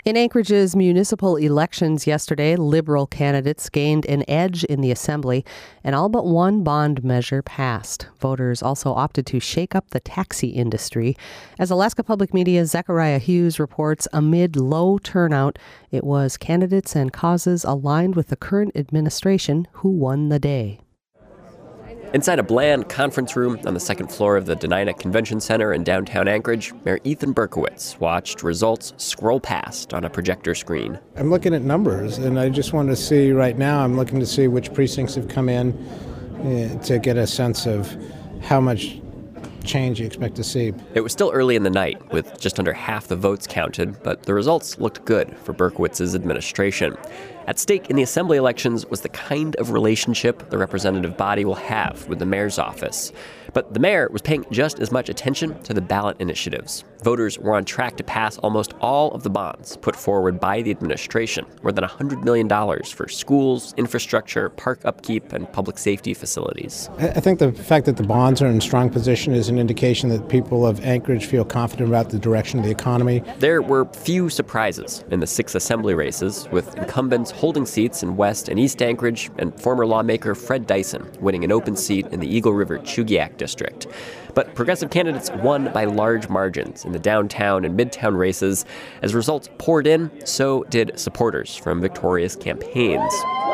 In Anchorage's municipal elections yesterday, Liberal candidates gained an edge in the Assembly, and all but one bond measure passed. Voters also opted to shake up the taxi industry. As Alaska Public Media's Zachariah Hughes reports, amid low turnout, it was candidates and causes aligned with the current administration who won the day. Inside a bland conference room on the second floor of the Dena'ina Convention Center in downtown Anchorage, Mayor Ethan Berkowitz watched results scroll past on a projector screen. I'm looking at numbers, and I just want to see right now, I'm looking to see which precincts have come in to get a sense of how much change you expect to see. It was still early in the night, with just under half the votes counted, but the results looked good for Berkowitz's administration. At stake in the Assembly elections was the kind of relationship the representative body will have with the mayor's office. But the mayor was paying just as much attention to the ballot initiatives. Voters were on track to pass almost all of the bonds put forward by the administration, more than $100 million for schools, infrastructure, park upkeep, and public safety facilities. I think the fact that the bonds are in strong position is an indication that people of Anchorage feel confident about the direction of the economy. There were few surprises in the 6 Assembly races, with incumbents holding seats in West and East Anchorage, and former lawmaker Fred Dyson winning an open seat in the Eagle River-Chugiak district. But progressive candidates won by large margins in the downtown and midtown races. As results poured in, so did supporters from victorious campaigns.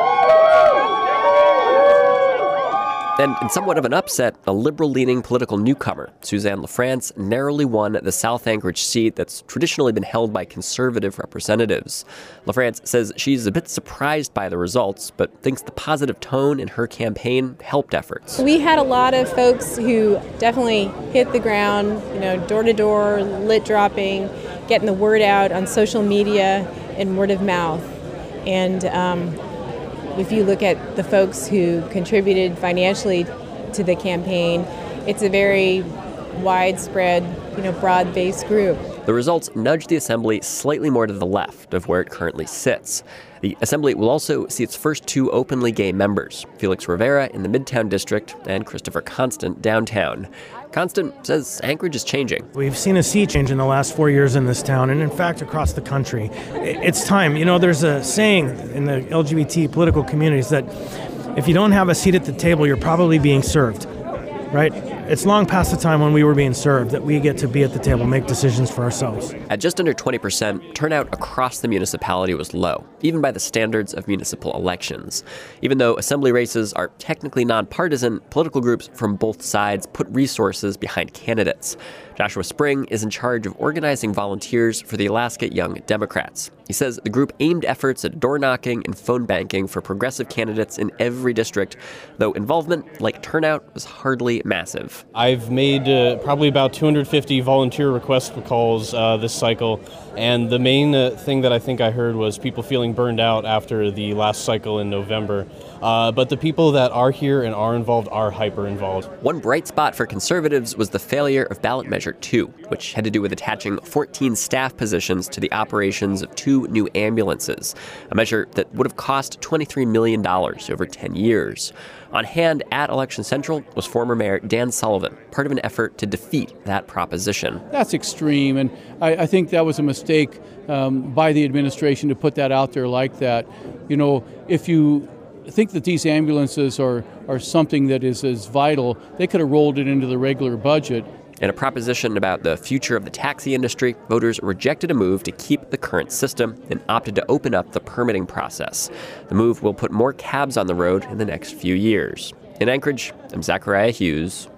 And in somewhat of an upset, a liberal-leaning political newcomer, Suzanne LaFrance, narrowly won the South Anchorage seat that's traditionally been held by conservative representatives. LaFrance says she's a bit surprised by the results, but thinks the positive tone in her campaign helped efforts. We had a lot of folks who definitely hit the ground, door-to-door, lit dropping, getting the word out on social media and word of mouth. And if you look at the folks who contributed financially to the campaign, it's a very widespread, broad-based group. The results nudged the Assembly slightly more to the left of where it currently sits. The Assembly will also see its first 2 openly gay members, Felix Rivera in the Midtown District and Christopher Constant downtown. Constant says Anchorage is changing. We've seen a sea change in the last 4 years in this town, and in fact across the country. It's time. There's a saying in the LGBT political communities that if you don't have a seat at the table, you're probably being served, right? It's long past the time when we were being served that we get to be at the table, make decisions for ourselves. At just under 20%, turnout across the municipality was low, even by the standards of municipal elections. Even though Assembly races are technically nonpartisan, political groups from both sides put resources behind candidates. Joshua Spring is in charge of organizing volunteers for the Alaska Young Democrats. He says the group aimed efforts at door knocking and phone banking for progressive candidates in every district, though involvement, like turnout, was hardly massive. I've made probably about 250 volunteer request calls this cycle, and the main thing that I think I heard was people feeling burned out after the last cycle in November. But the people that are here and are involved are hyper involved. One bright spot for conservatives was the failure of ballot measure 2, which had to do with attaching 14 staff positions to the operations of 2 new ambulances, a measure that would have cost $23 million over 10 years. On hand at Election Central was former Mayor Dan Sullivan, part of an effort to defeat that proposition. That's extreme, and I think that was a mistake by the administration to put that out there like that. If you think that these ambulances are something that is as vital, they could have rolled it into the regular budget. In a proposition about the future of the taxi industry, voters rejected a move to keep the current system and opted to open up the permitting process. The move will put more cabs on the road in the next few years. In Anchorage, I'm Zachariah Hughes,